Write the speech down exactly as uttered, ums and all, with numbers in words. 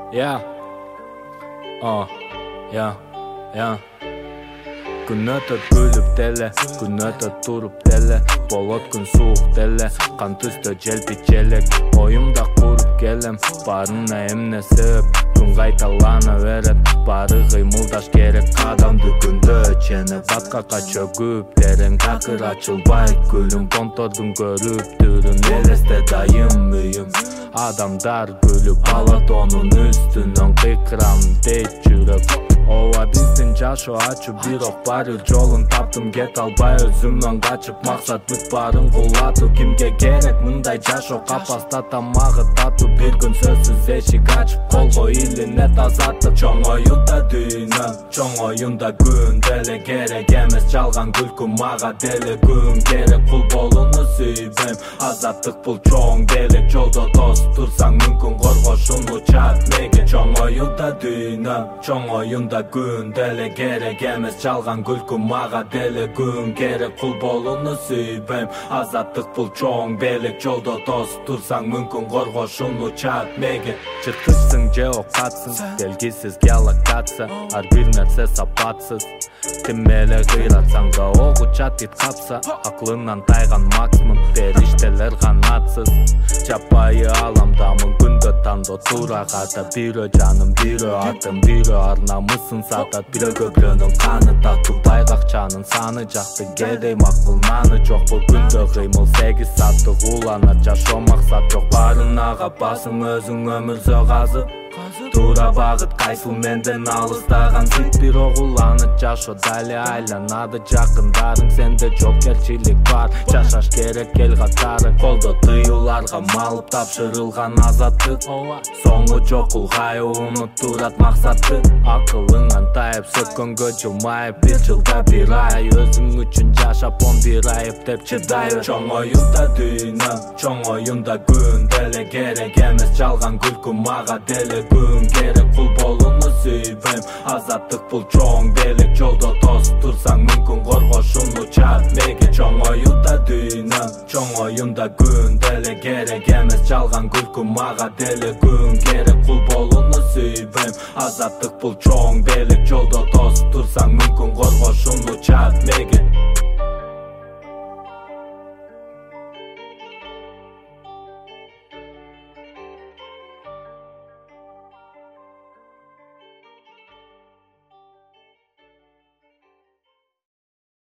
Yeah. Oh, yeah, yeah. Күн өтіп күліп теле, күн өтіп тұрып теле, болот күн суық теле, қан түсті желпит желек, ойымда құрып келем, барына эмне себеп, күн қайталана берет, бары қимылдаш керек, қадамды күнді чені, батқақа чөгіп, терең такыр ачылбай, күлім понтордың көріп, түрін елесте дайым үйім. Адамдар күліп алат оның үстінен қиқырам дейт жүріп. Ова биздин жашоо ачуу бирок бары жолун таптым, кете албай өзүмөн качып, максат бүт барын кулатуу. Кимге керек мындай жашоо, капаста тамагы татуу, бир күн сөзсүз эшик ачып, колго илинет азаттык. Чоң оюнда дүйнө, чоң оюнда күн деле керек эмес, жалган күлкү мага деле күн керек. Кул болууну сүйбөйм, азаттык бул чоң делек, жолдо тосуп турсаң мүмкүн коргошууну чат меге. Чоң оюнда дүйнө, чоң оюнда күн деле керек эмес, жалган күлкү мага деле күн керек. Кул болууну сүйбөйм, азаттык бул чоң белек, жолдо тосуп турсаң мүмкүн коргошууну чат меге. Жырткычсың же окатсың, белгисиз геолокация, ар бир нерсе сапатсыз. Ким эле кыйратсаң да огу чатит капса, аклынан тайган максимум, периштелер канатсыз. Жапайы аламдамын күндө тандоо туура ката, бирөө жаным, бирөө атым, бирөө ар намысын сатат, бирөө көбүрөнүн каны тактуу, байгакчанын саны жакты, кедей макул наны жок. Бул күндө кыймыл сегиз сааттык уланат, жашоо максат жок, барынага басың өзүң өмүрзө казып. Туура багыт кайсыл менден алыстаган сыт, бирок уланып жашоо дали айланады жакындарың, сенде жоопкерчилик бар, жашаш керек эл катары. Колдо тыюларга малып тапшырылган азаттык, соңу жок улгай унуттурат максатты. Акылыңан тайып сөккөнгө жылмайып, бир жылда бир ай өзүң үчүн жашап, он бир айып деп чыдайбы. Чоң оюнда дүйнө, чоң оюнда күн деле керек эмес, жалган күлкү мага деле күн керек. Кул болууну сүйбөйм, азаттык бул чоң белек, жолдо тосуп турсаң мүмкүн коргошууну чат меге. Чоң оюнда дүйнө, чоң оюнда күн деле керек эмес, жалган күлкү мага деле